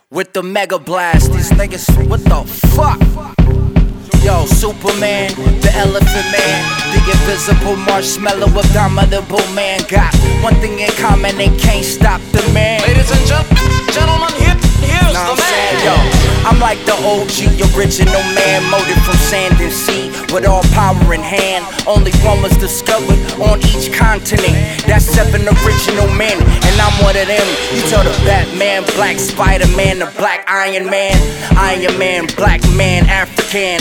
with the Mega Blast. These niggas, what the fuck? Yo, Superman, the Elephant Man, the invisible marshmallow, abominable man. Got one thing in common, they can't stop the man. Ladies and gentlemen, here's the man. Yo, I'm like the OG, original man, molded from sand and sea, with all power in hand. Only one was discovered on each continent. That's 7 original men, and I'm one of them. You tell the Batman, Black Spider-Man, the Black Iron Man, Black man, African,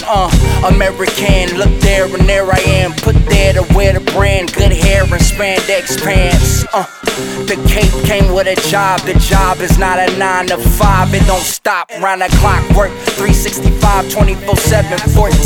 American. Look there and there I am, put there to wear the brand. Good hair and spandex pants. The cape came with a job. The job is not a 9 to 5. It don't stop. Round the clock work, 365, 24/7,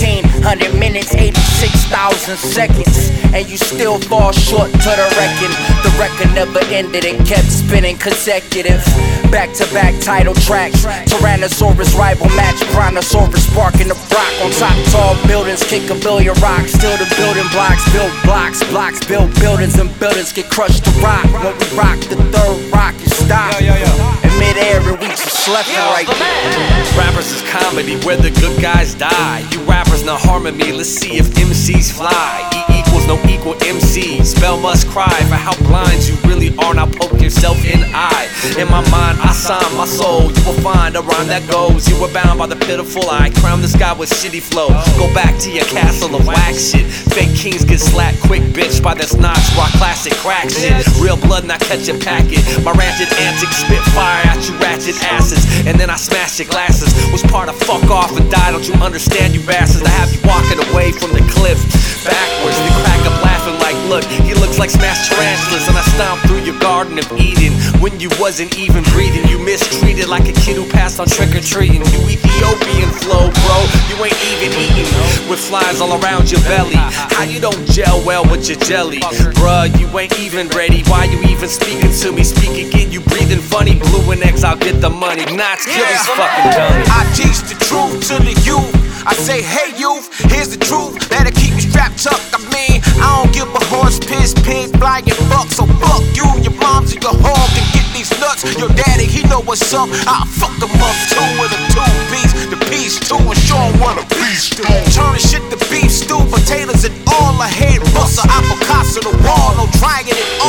1400 minutes, 86,000 seconds, and you still fall short to the record. The record never ended. It kept spinning consecutive, back-to-back title tracks. Tyrannosaurus rival match, Brontosaurus sparking the rock on top tall buildings, kick a billion rocks. Still the building blocks, build blocks, blocks build buildings, and buildings get crushed to rock. When we rock the third rock, you stop. In midair and we just left it right there. Rappers is comedy where the good guys die. You rappers not harming me, let's see if MCs fly. E equals no equal MC. Spell must cry for how blind you really are. Now poke yourself in eye. In my mind, I sign my soul. You will find a rhyme that goes. You were bound by the pitiful eye. Crown this guy with shitty flow. Go back to your castle of wax shit. Fake kings get slapped quick, bitch, by this notch. Rock classic crack shit. Real blood, not catch a packet. My ranted antics spit fire at you ratchet asses, and then I smash your glasses. Was part of fuck off and die. Don't you understand, you bastards? I have you walking away from the cliff backwards. They crack up laughing like, look, he looks like smashed tarantulas. And I stomped through your garden of Eden when you wasn't even breathing. You mistreated like a kid who passed on trick-or-treating. You Ethiopian flow, bro, you ain't even eating, with flies all around your belly. How you don't gel well with your jelly? Bruh, you ain't even ready. Why you even speaking to me? Speak again, you breathing funny. Blue and X, I'll get the money. Knots, kill these fucking dummies. I teach the truth to the youth. I say, hey youth, here's the truth. Better keep me strapped tucked. I mean, I don't give a horse, piss, pig, flying fuck. So fuck you, your moms, and your hog can get these nuts. Your daddy, he know what's up. I'll fuck him up too with a 2 piece. The piece too, and show him what a beast do. Turn the shit to beef stew, potatoes and all. I hate bust, apple cops to the wall. No dragging it